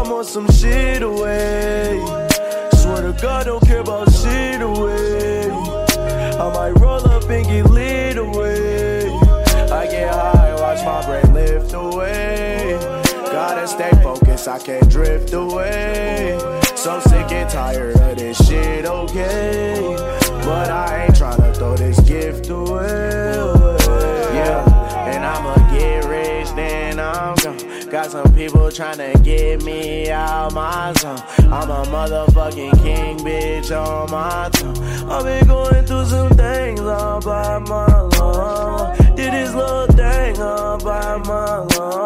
I'm on some shit away. Swear to God, don't care about shit away. I might roll up and get lit away. I get high, watch my brain lift away. Gotta stay focused, I can't drift away. So sick and tired of this shit, okay? But I ain't tryna throw this gift away. Yeah, and I'ma get rich, then I'm gone. Got some people tryna get me out my zone. I'm a motherfucking king, bitch, on my tongue. I've been going through some things all by my lawn. Did this little thing all by my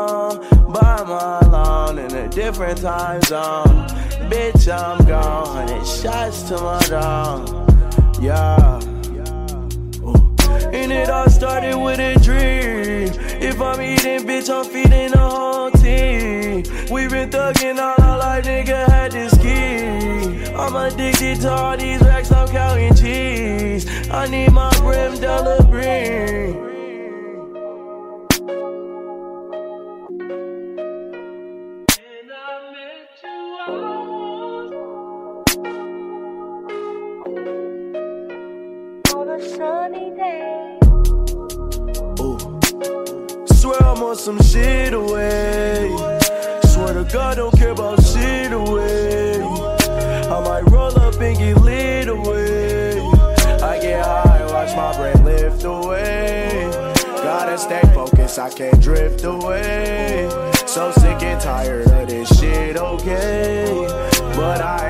lawn in a different time zone. Bitch, I'm gone. It's shots to my dome. Yeah. And it all started with a dream. If I'm eating, bitch, I'm feeding the whole team. We been thugging all our life, nigga, had to ski. I'm addicted to all these racks, I'm counting cheese. I need my brim, dollar brim. Sunny day. Ooh. Swear I'm on some shit away. Swear to God, don't care about shit away. I might roll up and get lit away. I get high, watch my brain lift away. Gotta stay focused, I can't drift away. So sick and tired of this shit, okay? But I